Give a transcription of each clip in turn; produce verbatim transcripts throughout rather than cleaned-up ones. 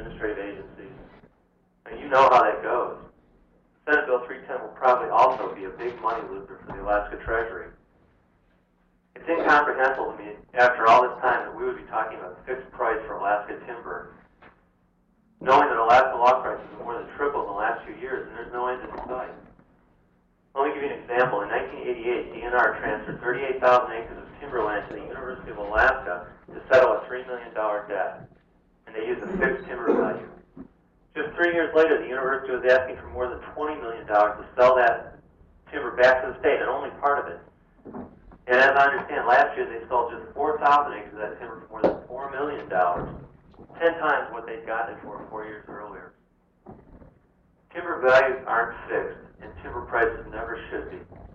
administrative agencies. And you know how that goes. Senate Bill three ten will probably also be a big money loser for the Alaska Treasury. It's incomprehensible to me, after all this time, that we would be talking about a fixed price for Alaska timber, knowing that Alaska log prices have more than tripled in the last few years, and there's no end in sight. Let me give you an example. In nineteen eighty-eight, D N R transferred thirty-eight thousand acres of timberland to the University of Alaska to settle a three million dollar debt, and they used a fixed timber value. Just three years later, the university was asking for more than twenty million dollars to sell that timber back to the state, and only part of it. And as I understand, last year they sold just four thousand acres of that timber for more than four million dollars, ten times what they'd gotten it for four years earlier. Timber values aren't fixed, and timber prices never should be.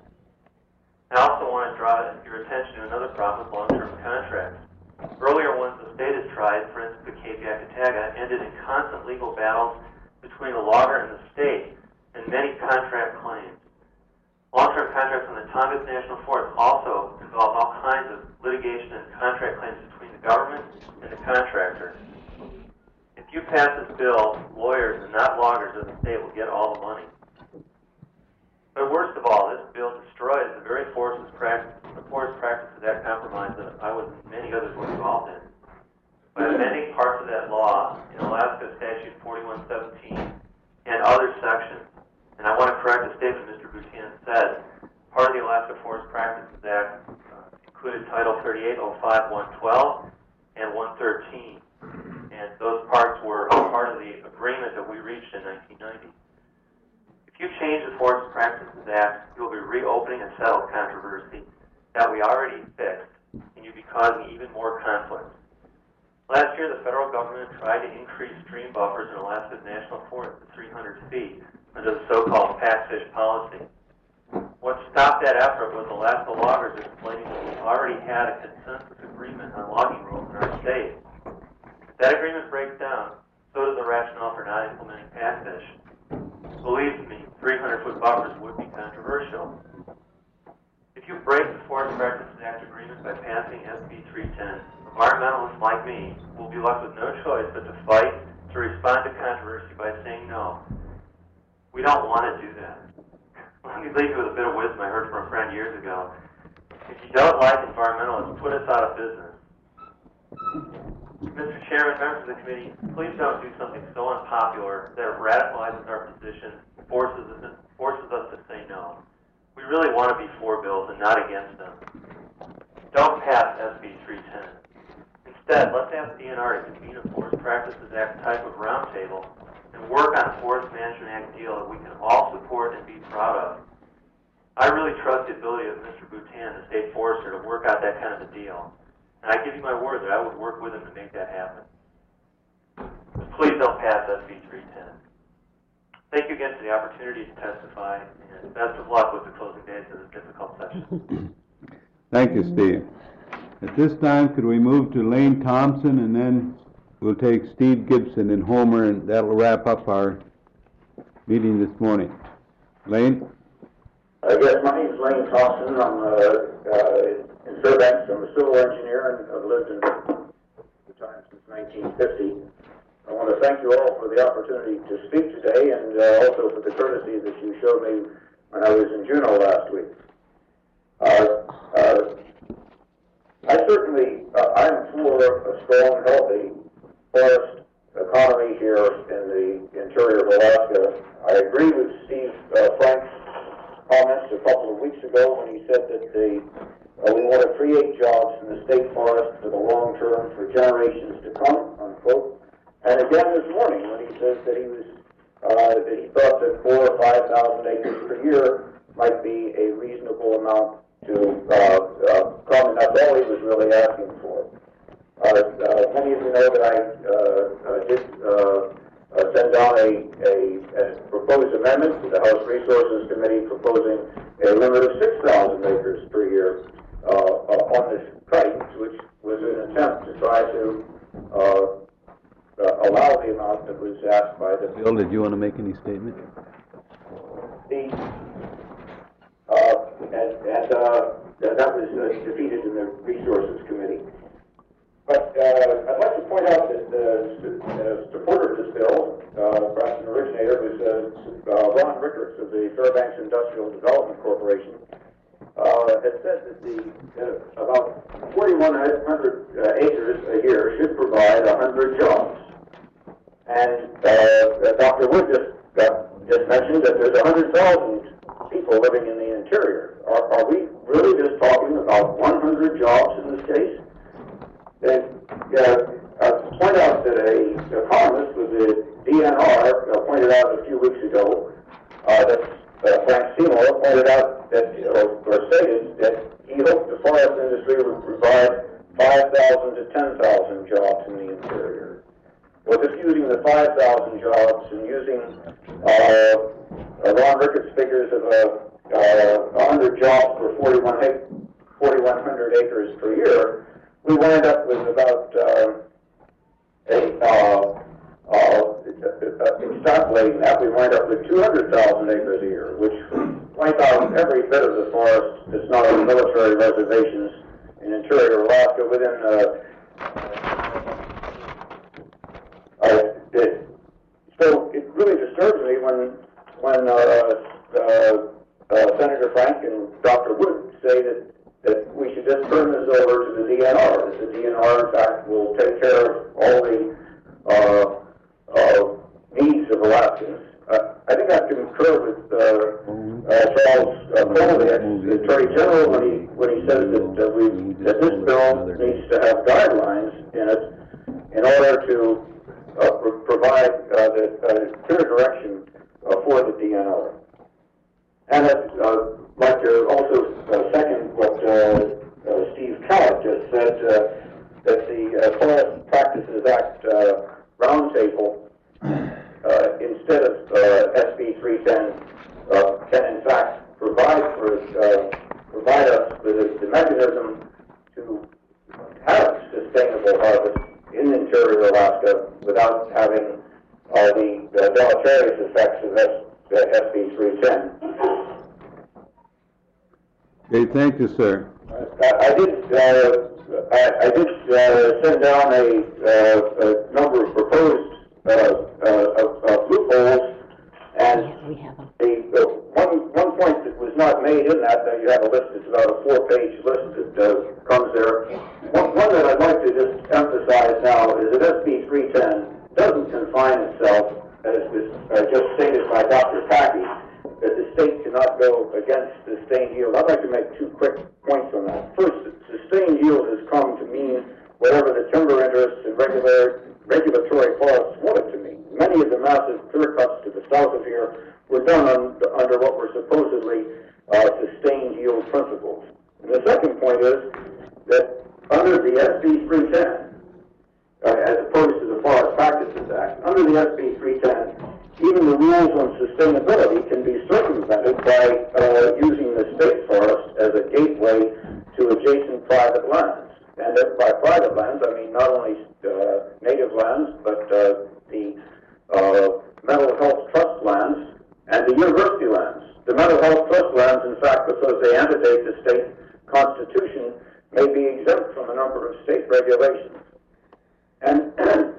I also want to draw your attention to another problem with long-term contracts. Earlier ones the state has tried, for instance, the Cape Yakataga, ended in constant legal battles between the logger and the state, and many contract claims. Long-term contracts on the Tongass National Forest also involve all kinds of litigation and contract claims between the government and the contractor. If you pass this bill, lawyers and not loggers of the state will get all the money. But worst of all, this bill destroys the very forest practice, the forest practices that compromise that I was and many others were involved in. By amending parts of that law in Alaska Statute forty-one seventeen and other sections, and I want to correct a statement Mister Boutin said, part of the Alaska Forest Practices Act uh, included Title thirty-eight oh five one twelve and one thirteen, and those parts were part of the agreement that we reached in nineteen ninety. If you change the Forest Practices Act, you will be reopening a settled controversy that we already fixed, and you'll be causing even more conflict. Last year, the federal government tried to increase stream buffers in Alaska's national forest to three hundred feet under the so-called packfish policy. What stopped that effort was Alaska loggers explaining that we already had a consensus agreement on logging rules in our state. If that agreement breaks down, so does the rationale for not implementing packfish. Believe me, three hundred foot buffers would be controversial. If you break the Forest Practices Act agreement by passing S B three ten, environmentalists like me will be left with no choice but to fight to respond to controversy by saying no. We don't want to do that. Let me leave you with a bit of wisdom I heard from a friend years ago. If you don't like environmentalists, put us out of business. Mister Chairman, members of the committee, please don't do something so unpopular that it radicalizes our position, forces us, forces us to say no. We really want to be for bills and not against them. Don't pass S B three ten. Instead, let's ask D N R to convene a Forest Practices Act type of roundtable and work on a Forest Management Act deal that we can all support and be proud of. I really trust the ability of Mister Boutin, the state forester, to work out that kind of a deal. And I give you my word that I would work with him to make that happen. Please don't pass S B three ten. Thank you again for the opportunity to testify, and best of luck with the closing days of this difficult session. Thank you, Steve. At this time, could we move to Lane Thompson, and then we'll take Steve Gibson and Homer, and that'll wrap up our meeting this morning. Lane? Uh, yes, my name is Lane Thompson. I'm uh, uh, in Fairbanks. I'm a civil engineer, and I've lived in the time since nineteen fifty. I want to thank you all for the opportunity to speak today, and uh, also for the courtesy that you showed me when I was in Juneau last week. Uh, uh, I certainly, uh, I'm for a strong, healthy forest economy here in the interior of Alaska. I agree with Steve uh, Frank's comments a couple of weeks ago when he said that the, uh, we want to create jobs in the state forest for the long term, for generations to come, unquote. And again this morning when he says that he was, uh, that he thought that four or five thousand acres per year might be a reasonable amount to uh, uh, come, and that's all he was really asking for. Uh, uh, many of you know that I uh, uh, did uh, uh, send down a, a, a proposed amendment to the House Resources Committee proposing a limit of six thousand acres per year uh, uh, on this site, which was an attempt to try to uh, uh, allow the amount that was asked by the Bill, did you want to make any statement? The, uh, and and uh, that was uh, defeated in the Resources Committee. But uh, I'd like to point out that the uh, supporter experts of the Fairbanks Industrial Development Corporation uh, has said that the uh, about forty-one hundred uh, acres a year should provide one hundred jobs. And uh, Doctor Wood just, uh, just mentioned that there's one hundred thousand people living in the interior. Are, are we really just talking about one hundred jobs in this case? And uh, I point out that a economist with the D N R uh, pointed out a few weeks ago uh, that uh, Frank Seymour pointed out that, or, or stated that he hoped the forest industry would provide five thousand to ten thousand jobs in the interior. Well, just using the five thousand jobs and using uh, Ron Ricketts' figures of uh, uh, one hundred jobs for forty-one hundred acres per year, we wind up with about uh, a, uh, uh, extrapolating that, we wind up with two hundred thousand acres a year, which wipe out every bit of the forest that's not on military reservations in interior Alaska within uh, uh, it, so it really disturbs me when when uh, uh, uh, Senator Frank and Doctor Wood say that that we should just turn this over to the D N R, that the D N R, in fact, will take care of all the uh, uh, needs of Alaskans. Uh, I think I concur with uh, uh, Charles uh, Cole, the Attorney General, when he, when he says that, uh, we, that this bill needs to have guidelines in it in order to uh, pro provide uh, the uh, clear direction uh, for the D N R. And I'd uh, like to also uh, second what uh, uh, Steve Kellett just said, uh, that the uh, Forest Practices Act uh, roundtable, uh, instead of uh, S B three ten, uh, can in fact provide for uh, provide us with the mechanism to have sustainable harvest in interior Alaska without having uh, the, the deleterious effects of S B three ten. Okay, thank you, sir. Uh, I did. Uh, I, I did uh, send down a, uh, a number of proposed uh, uh, of, of loopholes, and the, the one one point that was not made in that, that you have a list. It's about a four-page list that uh, comes there. One, one that I'd like to just emphasize now is that S B three ten doesn't confine itself, as was uh, just stated by Doctor Packey, that the state cannot go against sustained yield. I'd like to make two quick points on that. First, sustained yield has come to mean whatever the timber interests and regular, regulatory forests want it to mean. Many of the massive clear cuts to the south of here were done on, under what were supposedly uh, sustained yield principles. And the second point is that under the S B three ten, uh, as opposed to the Forest Practices Act, under the S B three ten, even the rules on sustainability can be circumvented by uh, using the state forest as a gateway to adjacent private lands. And if by private lands, I mean not only uh, native lands, but uh, the uh, mental health trust lands and the university lands. The mental health trust lands, in fact, because they antedate the state constitution, may be exempt from a number of state regulations. And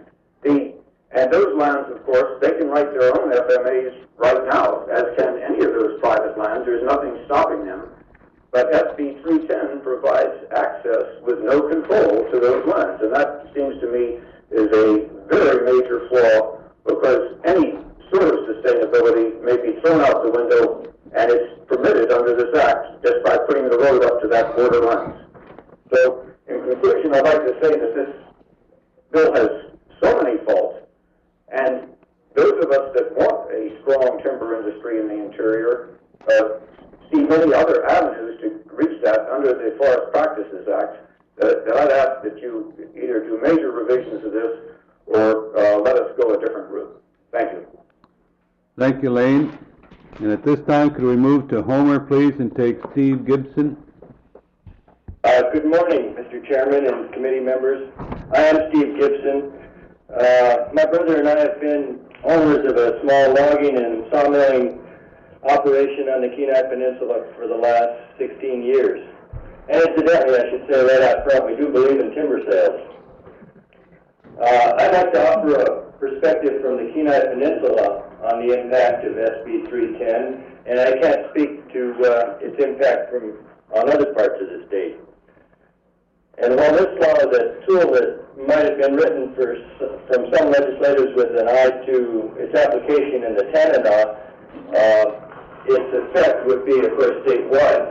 the And those lands, of course, they can write their own F M As right now, as can any of those private lands. There's nothing stopping them. But S B three ten provides access with no control to those lands. And that seems to me is a very major flaw, because any sort of sustainability may be thrown out the window, and it's permitted under this act just by putting the road up to that border lands. So, in conclusion, I'd like to say that this bill has so many faults. And those of us that want a strong timber industry in the interior uh, see many other avenues to reach that under the Forest Practices Act, uh, that I'd ask that you either do major revisions of this or uh, let us go a different route. Thank you. Thank you, Lane. And at this time, could we move to Homer, please, and take Steve Gibson? Uh, good morning, Mister Chairman and committee members. I am Steve Gibson. Uh, my brother and I have been owners of a small logging and sawmilling operation on the Kenai Peninsula for the last sixteen years. And incidentally, I should say right out front, we do believe in timber sales. Uh, I'd like to offer a perspective from the Kenai Peninsula on the impact of S B three ten, and I can't speak to uh, its impact from on other parts of the state. And while this law is a tool that might have been written for, from some legislators with an eye to its application in the Tanana, uh, its effect would be, of course, statewide.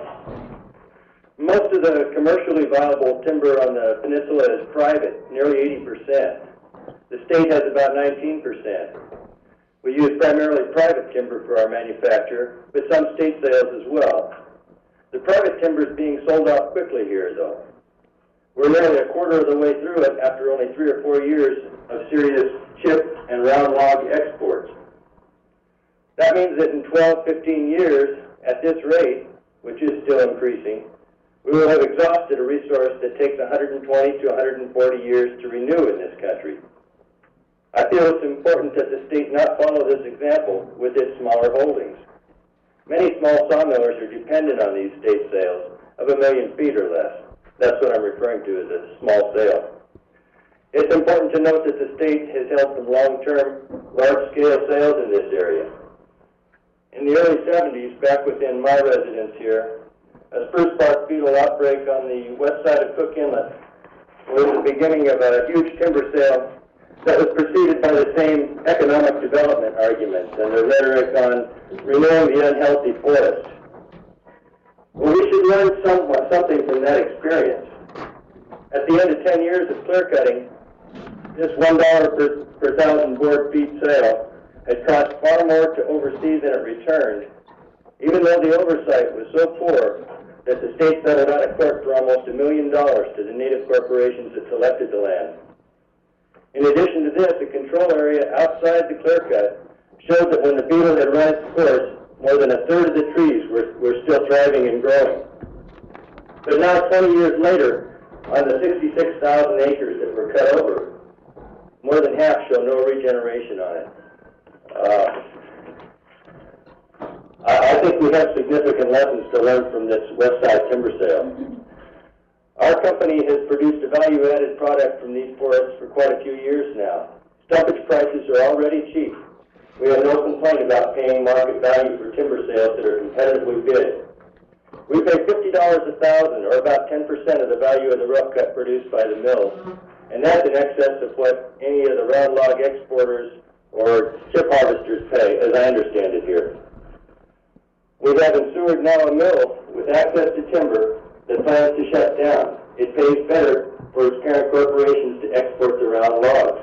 Most of the commercially viable timber on the peninsula is private, nearly eighty percent. The state has about nineteen percent. We use primarily private timber for our manufacture, but some state sales as well. The private timber is being sold off quickly here, though. We're nearly a quarter of the way through it after only three or four years of serious chip and round log exports. That means that in twelve, fifteen years, at this rate, which is still increasing, we will have exhausted a resource that takes one hundred twenty to one hundred forty years to renew in this country. I feel it's important that the state not follow this example with its smaller holdings. Many small sawmillers are dependent on these state sales of a million feet or less. That's what I'm referring to as a small sale. It's important to note that the state has held some long-term, large-scale sales in this area. In the early seventies, back within my residence here, a spruce bark beetle outbreak on the west side of Cook Inlet was the beginning of a huge timber sale that was preceded by the same economic development arguments and the rhetoric on renewing the unhealthy forest. Well, we should learn somewhat, something from that experience. At the end of ten years of clear cutting, this one dollar per, per thousand board feet sale had cost far more to oversee than it returned, even though the oversight was so poor that the state settled out of court for almost a million dollars to the native corporations that selected the land. In addition to this, the control area outside the clear cut showed that when the beetle had run its course, more than a third of the trees were, were still thriving and growing. But now, twenty years later, on the sixty-six thousand acres that were cut over, more than half show no regeneration on it. Uh, I, I think we have significant lessons to learn from this west side timber sale. Our company has produced a value-added product from these forests for quite a few years now. Stumpage prices are already cheap. We have no complaint about paying market value for timber sales that are competitively bid. We pay fifty dollars a thousand, or about ten percent of the value of the rough cut produced by the mills, and that's in excess of what any of the round log exporters or chip harvesters pay, as I understand it here. We have in Seward now a mill with access to timber that plans to shut down. It pays better for its parent corporations to export the round logs.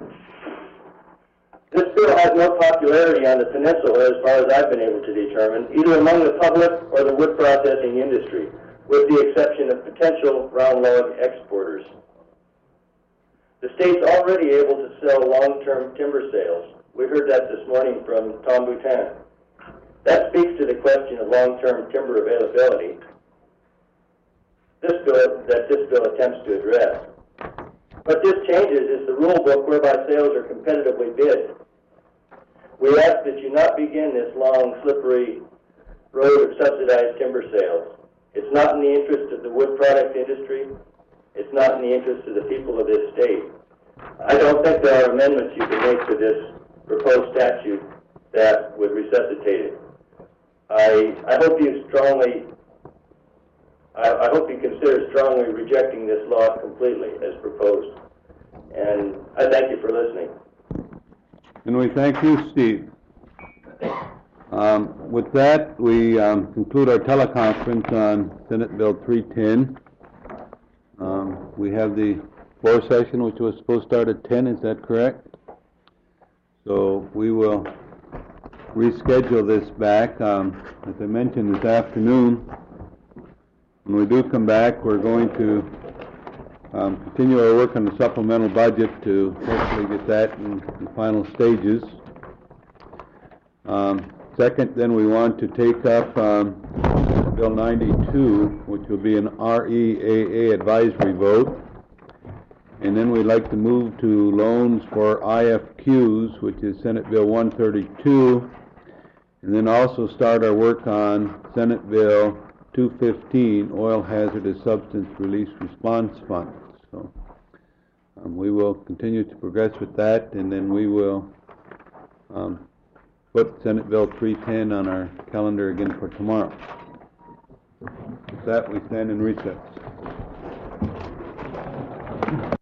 This bill has no popularity on the peninsula as far as I've been able to determine, either among the public or the wood processing industry, with the exception of potential round log exporters. The state's already able to sell long-term timber sales. We heard that this morning from Tom Boutin. That speaks to the question of long-term timber availability this bill, that this bill attempts to address. What this changes is the rule book whereby sales are competitively bid. We ask that you not begin this long, slippery road of subsidized timber sales. It's not in the interest of the wood product industry. It's not in the interest of the people of this state. I don't think there are amendments you can make to this proposed statute that would resuscitate it. I, I hope you strongly, I, I hope you consider strongly rejecting this law completely as proposed. And I thank you for listening. And we thank you, Steve. Um, with that, we um, conclude our teleconference on Senate Bill three ten. Um, we have the floor session, which was supposed to start at ten. Is that correct? So we will reschedule this back. Um, as I mentioned this afternoon, when we do come back, we're going to um, continue our work on the supplemental budget to hopefully get that in the final stages. Um, second, then we want to take up um, Bill ninety-two, which will be an R E A A advisory vote. And then we'd like to move to loans for I F Qs, which is Senate Bill one thirty-two, and then also start our work on Senate Bill two fifteen, Oil Hazardous Substance Release Response Fund. So Um, we will continue to progress with that, and then we will um, put Senate Bill three ten on our calendar again for tomorrow. With that, we stand in recess.